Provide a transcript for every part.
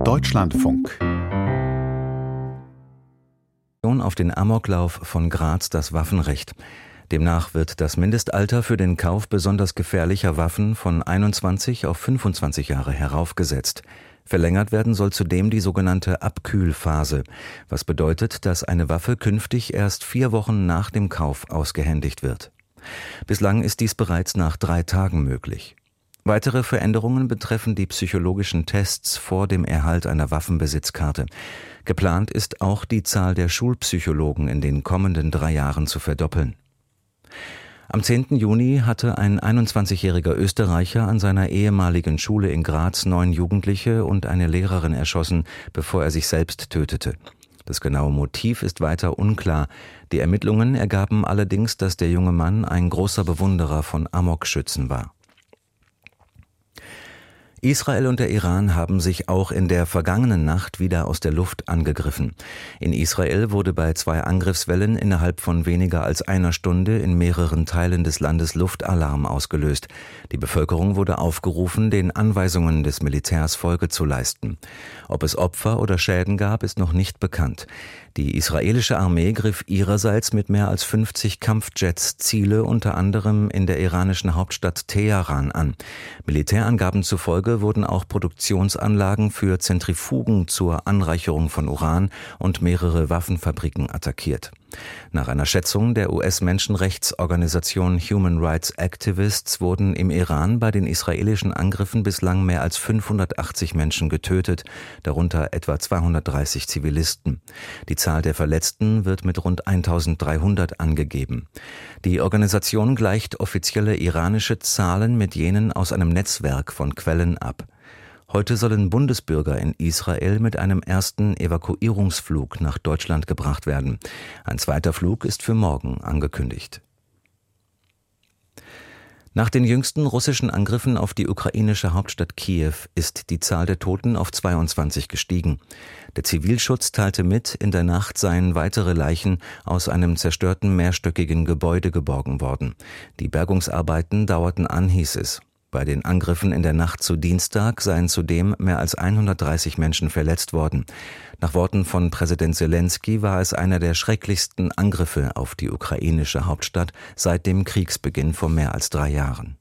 Deutschlandfunk. Auf den Amoklauf von Graz das Waffenrecht. Demnach wird das Mindestalter für den Kauf besonders gefährlicher Waffen von 21 auf 25 Jahre heraufgesetzt. Verlängert werden soll zudem die sogenannte Abkühlphase, was bedeutet, dass eine Waffe künftig erst 4 Wochen nach dem Kauf ausgehändigt wird. Bislang ist dies bereits nach 3 Tagen möglich. Weitere Veränderungen betreffen die psychologischen Tests vor dem Erhalt einer Waffenbesitzkarte. Geplant ist auch, die Zahl der Schulpsychologen in den kommenden 3 Jahren zu verdoppeln. Am 10. Juni hatte ein 21-jähriger Österreicher an seiner ehemaligen Schule in Graz 9 Jugendliche und eine Lehrerin erschossen, bevor er sich selbst tötete. Das genaue Motiv ist weiter unklar. Die Ermittlungen ergaben allerdings, dass der junge Mann ein großer Bewunderer von Amokschützen war. Israel und der Iran haben sich auch in der vergangenen Nacht wieder aus der Luft angegriffen. In Israel wurde bei 2 Angriffswellen innerhalb von weniger als einer Stunde in mehreren Teilen des Landes Luftalarm ausgelöst. Die Bevölkerung wurde aufgerufen, den Anweisungen des Militärs Folge zu leisten. Ob es Opfer oder Schäden gab, ist noch nicht bekannt. Die israelische Armee griff ihrerseits mit mehr als 50 Kampfjets Ziele unter anderem in der iranischen Hauptstadt Teheran an. Militärangaben zufolge wurden auch Produktionsanlagen für Zentrifugen zur Anreicherung von Uran und mehrere Waffenfabriken attackiert. Nach einer Schätzung der US-Menschenrechtsorganisation Human Rights Activists wurden im Iran bei den israelischen Angriffen bislang mehr als 580 Menschen getötet, darunter etwa 230 Zivilisten. Die Zahl der Verletzten wird mit rund 1300 angegeben. Die Organisation gleicht offizielle iranische Zahlen mit jenen aus einem Netzwerk von Quellen ab. Heute sollen Bundesbürger in Israel mit einem ersten Evakuierungsflug nach Deutschland gebracht werden. Ein zweiter Flug ist für morgen angekündigt. Nach den jüngsten russischen Angriffen auf die ukrainische Hauptstadt Kiew ist die Zahl der Toten auf 22 gestiegen. Der Zivilschutz teilte mit, in der Nacht seien weitere Leichen aus einem zerstörten mehrstöckigen Gebäude geborgen worden. Die Bergungsarbeiten dauerten an, hieß es. Bei den Angriffen in der Nacht zu Dienstag seien zudem mehr als 130 Menschen verletzt worden. Nach Worten von Präsident Selenskyj war es einer der schrecklichsten Angriffe auf die ukrainische Hauptstadt seit dem Kriegsbeginn vor mehr als 3 Jahren.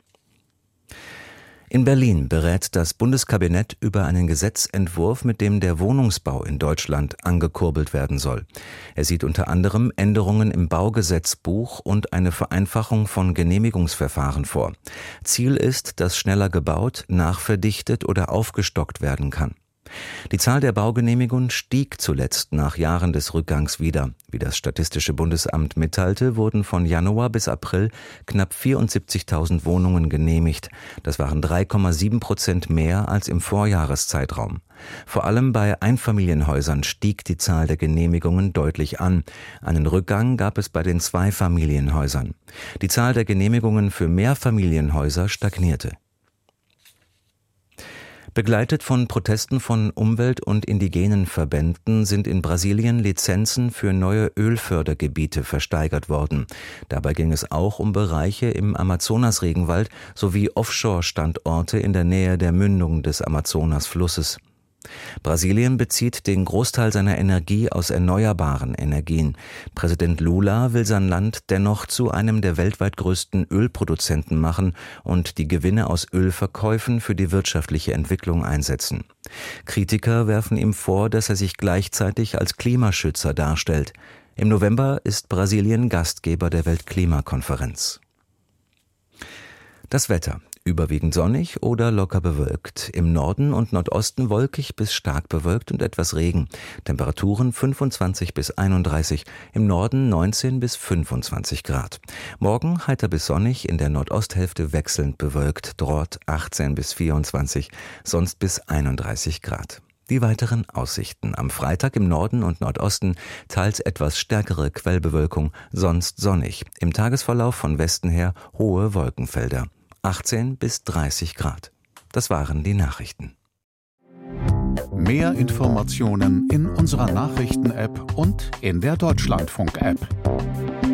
In Berlin berät das Bundeskabinett über einen Gesetzentwurf, mit dem der Wohnungsbau in Deutschland angekurbelt werden soll. Er sieht unter anderem Änderungen im Baugesetzbuch und eine Vereinfachung von Genehmigungsverfahren vor. Ziel ist, dass schneller gebaut, nachverdichtet oder aufgestockt werden kann. Die Zahl der Baugenehmigungen stieg zuletzt nach Jahren des Rückgangs wieder. Wie das Statistische Bundesamt mitteilte, wurden von Januar bis April knapp 74.000 Wohnungen genehmigt. Das waren 3,7% mehr als im Vorjahreszeitraum. Vor allem bei Einfamilienhäusern stieg die Zahl der Genehmigungen deutlich an. Einen Rückgang gab es bei den Zweifamilienhäusern. Die Zahl der Genehmigungen für Mehrfamilienhäuser stagnierte. Begleitet von Protesten von Umwelt- und indigenen Verbänden sind in Brasilien Lizenzen für neue Ölfördergebiete versteigert worden. Dabei ging es auch um Bereiche im Amazonas-Regenwald sowie Offshore-Standorte in der Nähe der Mündung des Amazonasflusses. Brasilien bezieht den Großteil seiner Energie aus erneuerbaren Energien. Präsident Lula will sein Land dennoch zu einem der weltweit größten Ölproduzenten machen und die Gewinne aus Ölverkäufen für die wirtschaftliche Entwicklung einsetzen. Kritiker werfen ihm vor, dass er sich gleichzeitig als Klimaschützer darstellt. Im November ist Brasilien Gastgeber der Weltklimakonferenz. Das Wetter. Überwiegend sonnig oder locker bewölkt. Im Norden und Nordosten wolkig bis stark bewölkt und etwas Regen. Temperaturen 25 bis 31, im Norden 19 bis 25 Grad. Morgen heiter bis sonnig, in der Nordosthälfte wechselnd bewölkt, dort 18 bis 24, sonst bis 31 Grad. Die weiteren Aussichten. Am Freitag im Norden und Nordosten teils etwas stärkere Quellbewölkung, sonst sonnig. Im Tagesverlauf von Westen her hohe Wolkenfelder. 18 bis 30 Grad. Das waren die Nachrichten. Mehr Informationen in unserer Nachrichten-App und in der Deutschlandfunk-App.